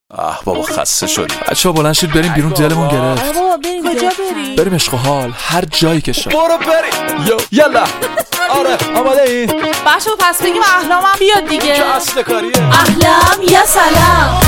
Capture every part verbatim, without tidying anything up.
آه بابا خسته شدیم. بچه‌ها بلند شید بریم بیرون، دلمون گرفت. آره بابا بریم. کجا بریم؟ بریم عشق و حال، هر جایی که شد. برو بریم. یو یلا. آره آماده ای؟ بچه‌ها پس بگیم احلامم بیاد دیگه. چه اصل کاریه؟ احلام یا سلام.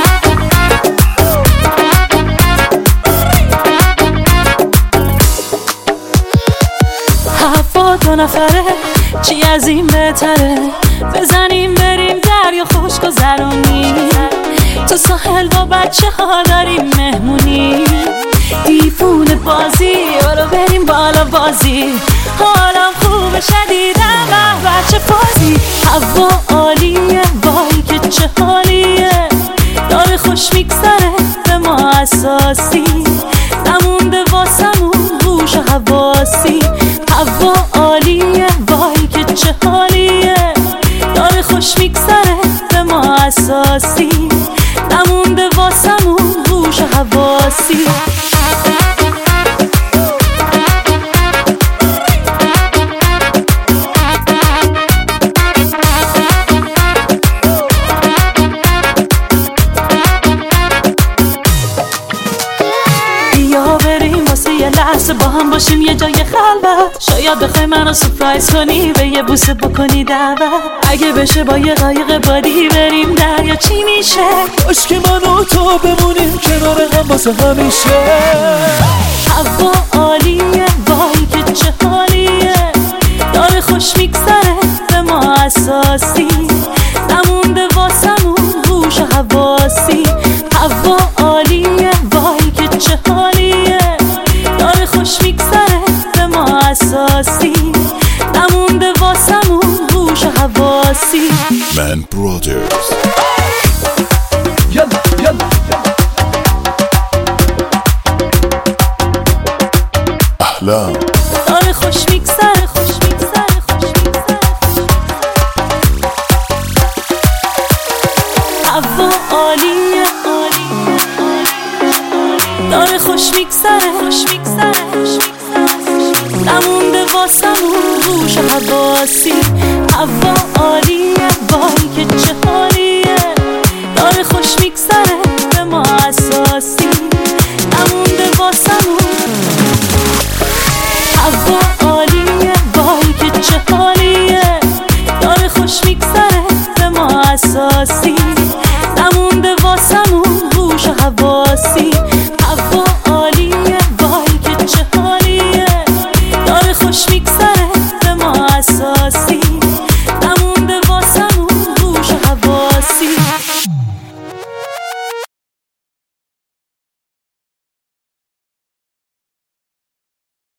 هفت دو نفره چی از این بهتره، بزنیم بریم دریا خوش گذرونی، تو ساحل با بچه ها داریم مهمونی، دیفون بازی برو بریم بالا بازی، حالم خوب شدیدم به بچه بازی، هوا عالیه وای که چه حالیه، داره خوش میگذره به ما اساسی، نمونده واسمون هوش و حواسی، هوا عالیه وای که چه حالیه، داره خوش میگذره به ما اساسی، نمونده واسمون هوش و حواسی. لحظه با هم باشیم یه جای خلوت، شاید بخوای منو سورپرایز کنی به یه بوسه بکنی دعوت، اگه بشه با یه قایق بادی بریم دریا چی میشه، باش که من و تو بمونیم کنار هم واسه همیشه، هوا عالیه وای که چه حالیه، داره خوش میگذره به ما اساسی، نمونده واسمون هوش و حواسی، هوا عالیه وای که چه حالیه، خوش میگذره به ما اساسی، نمونده واسمون هوش و حواسی. من برادرز یلا یلا احلام داره خوش میگذره خوش میگذره خوش میگذره، هوا عالیه عالیه داره خوش میگذره خوش میگذره، نمونده واسمون هوش و حواسی، هوا عالیه وای که چه حالیه، داره خوش میگذره